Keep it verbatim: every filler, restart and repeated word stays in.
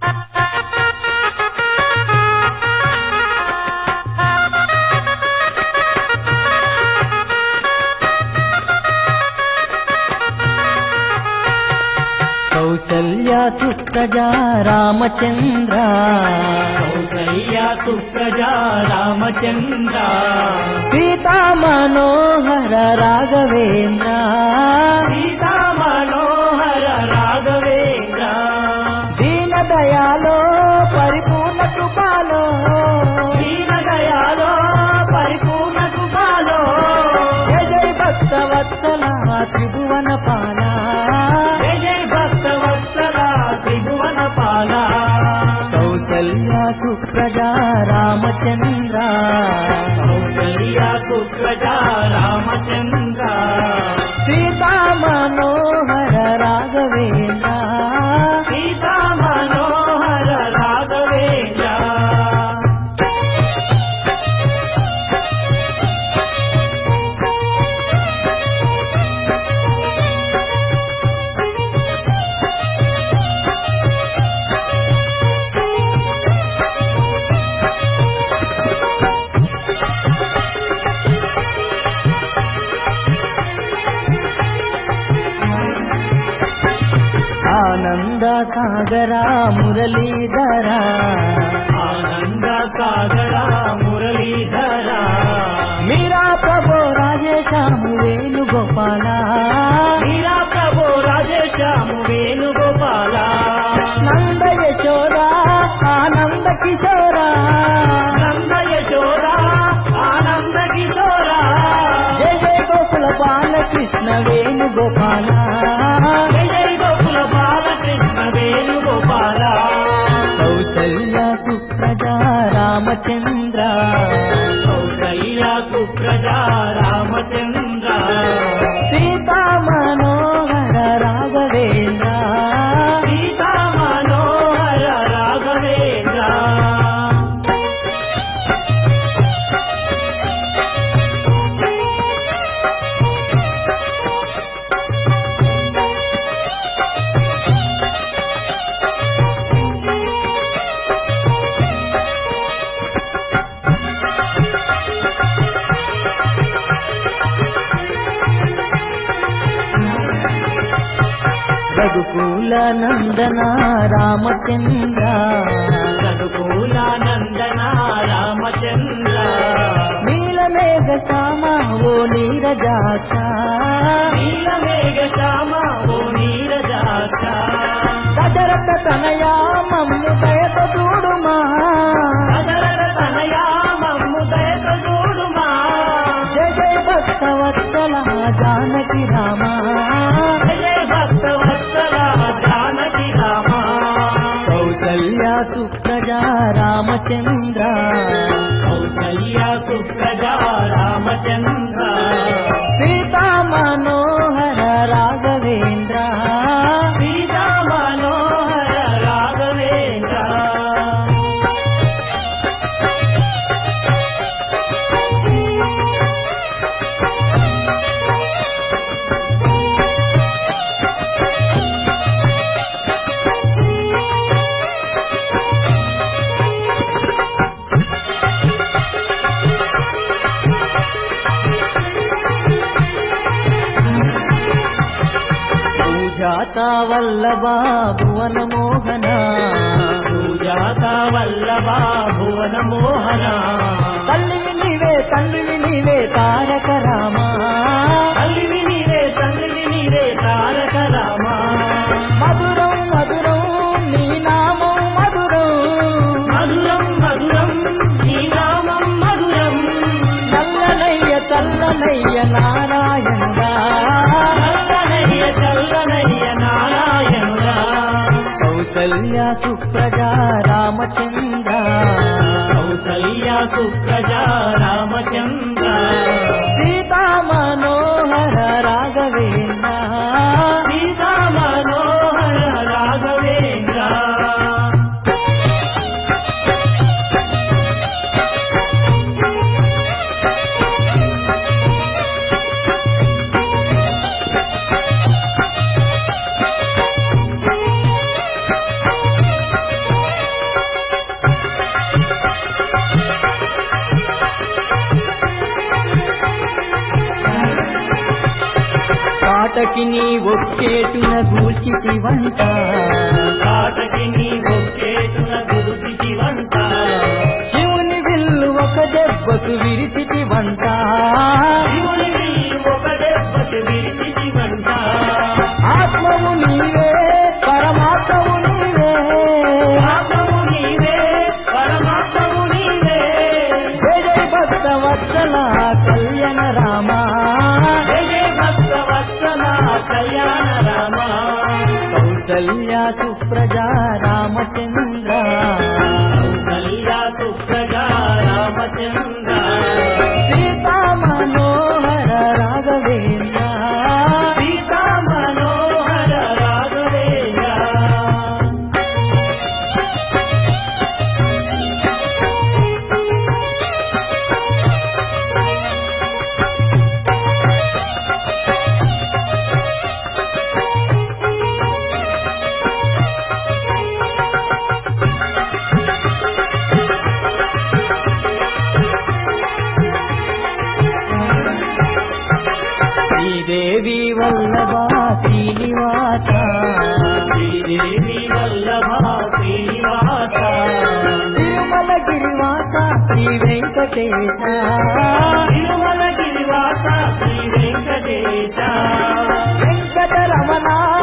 కౌసల్య సుప్రజా రామచంద్ర కౌసల్య సుప్రజా రామచంద్ర సీతా మనోహర రాఘవేంద్ర సీతా మనోహర రాఘవేంద్ర దీన దయాలో పరిపూర్ణ కృపాలో దీన దయాలో పరిపూర్ణ కృపాలో జయ జయ భక్త వత్సల త్రిభువన పాల జయ జయ భక్త వత్సల త్రిభువన పాల కౌసల్య సుప్రజా రామచంద్ర కౌసల్య సుప్రజా రామచంద్ర సీతా మనోహర రాఘవేంద్ర సీతా మనోహర రాఘవేంద్ర ఆనంద సాగర మురళీధర ఆనంద సాగర మురళీధర మీరా ప్రభో రాజేశాము వేణుగోపాల మీరా ప్రభో రాజేశాము వేణుగోపాల నంద యశోద ఆనంద కిశోర నంద యశోద ఆనంద కిశోర జయ జయ గోకుల బాలకృష్ణ వేణుగోపాల జయ జయ గోకుల బాలకృష్ణ వేణుగోపాల కౌసల్య సుప్రజా రామచంద్ర కౌసల్య సుప్రజా రామచంద్ర సీతా మనోహర రాఘవేంద్ర సీతా మనోహర రాఘవేంద్ర రఘుకుల నందన రామచంద్ర రఘుకుల నందన రామచంద్ర నీలమేఘ శ్యామ ఓ నీరజాక్ష నీలమేఘ శ్యామ ఓ నీరజాక్ష దశరథ తనయా మమ్ము దయత చూడుమా దశరథ తనయా మమ్ము దయత చూడుమా జయ జయ భక్త వత్సల జానకి రామ జయ జయ భక్త వత్సల జానకి రామ కౌసల్య సుప్రజా రామచంద్ర కౌసల్య సుప్రజా రామచంద్ర సీతా మనోహర రాఘవేంద్ర సీతా మనోహర రాఘవేంద్ర సుజాత వల్లభ భువన మోహన సుజాత వల్లభ భువన మోహన తల్లివి నీవే తండ్రివి నీవే తారక రామ తల్లివి నీవే తండ్రివి నీవే తారక రామ మధురం మధురం నీ నామం మధురం మధురం మధురం నీ నామం మధురం చల్లనయ్య చల్లనయ్య నారాయణుడా చల్లనయ్య చల్లనయ్య నారాయణుడా కౌసల్య సుప్రజా రామచంద్ర కౌసల్య సుప్రజా రామచంద్ర సీతా మనోహర రాఘవేంద్ర సీతా మనోహర రాఘవేంద్ర మాటకి నీ ఒక్కేటున గూల్చితి వంట కాటకి నీ ఒక్కేటున గురుచితి వంట శివుని విల్లు ఒక దెబ్బకు విరిచితి వంట శివుని విల్లు ఒక దెబ్బకి విరిచితి వంట ఆత్మవు నీవే పరమాత్మవు నీవే ఆత్మవు నీవే పరమాత్మవు నీవే జయ జయ భక్త వత్సల కళ్యాణ రామ జయ జయ భక్త వత్సల కళ్యాణ రామ కౌసల్య సుప్రజా రామచంద్ర కౌసల్య సుప్రజా రామచంద్ర సీతా మనోహర రాఘవేంద్ర సీతా మనోహర రాఘవేంద్ర శ్రీదేవి వల్లభ శ్రీనివాస శ్రీదేవి వల్లభ శ్రీనివాస తిరుమల గిరివాస శ్రీ వెంకటేశ తిరుమల గిరివాస శ్రీ వెంకటేశ వెంకటరమణ